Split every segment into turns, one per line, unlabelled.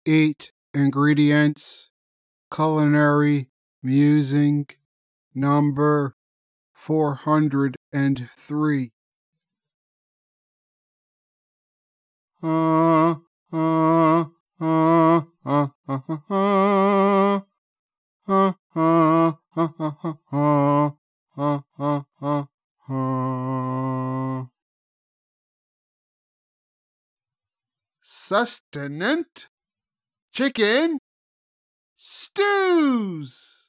8 ingredients, culinary musing number 403. Sustenance chicken stews.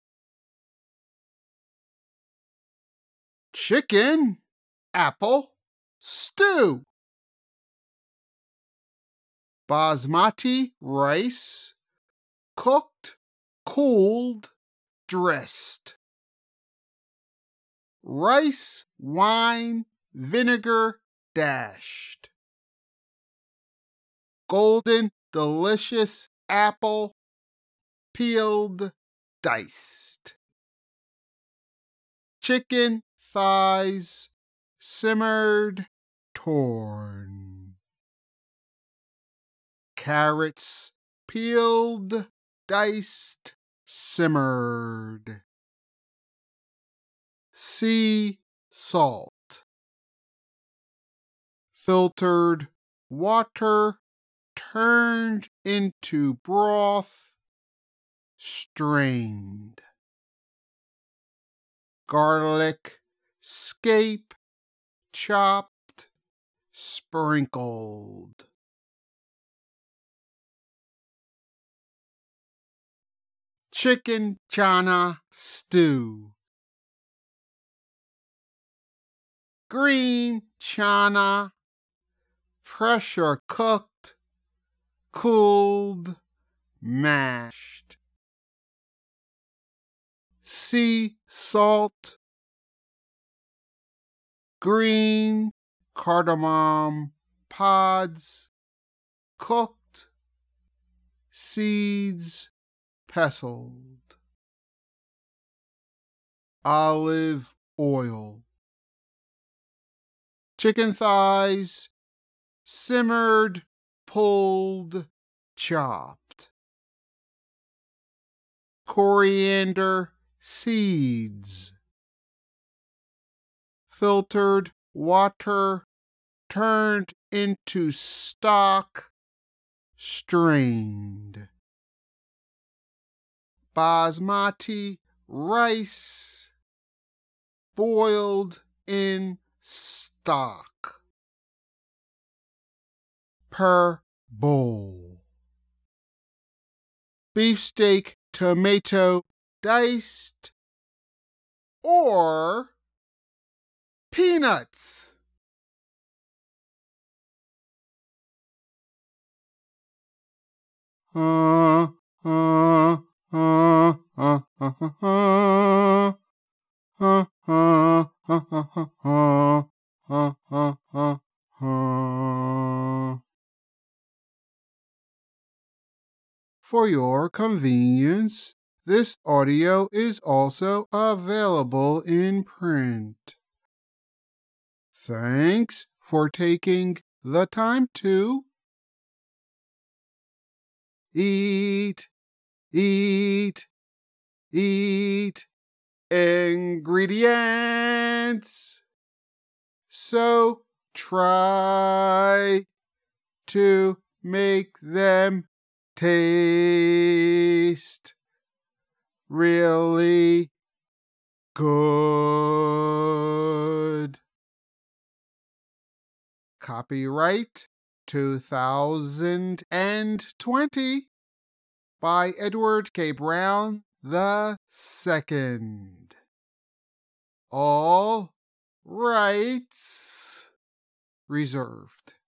Chicken apple stew. Basmati rice, cooked, cooled, dressed. Rice, wine, vinegar dashed. Golden, delicious apple, peeled, diced. Chicken thighs, simmered, torn. Carrots, peeled, diced, simmered. Sea salt. Filtered water turned into broth, strained. Garlic, scape, chopped, sprinkled. Chicken chana stew. Green chana, pressure cooked, cooled, mashed. Sea salt. Green cardamom pods, cooked, seeds pestled. Olive oil. Chicken thighs, simmered, pulled, chopped. Coriander seeds. Filtered water turned into stock, strained. Basmati rice, boiled in stock. Per bowl. Beefsteak tomato diced, or peanuts. For your convenience, this audio is also available in print. Thanks for taking the time to eat ingredients. So try to make them taste really good. Copyright 2020 by Edward K. Brown II. All rights reserved.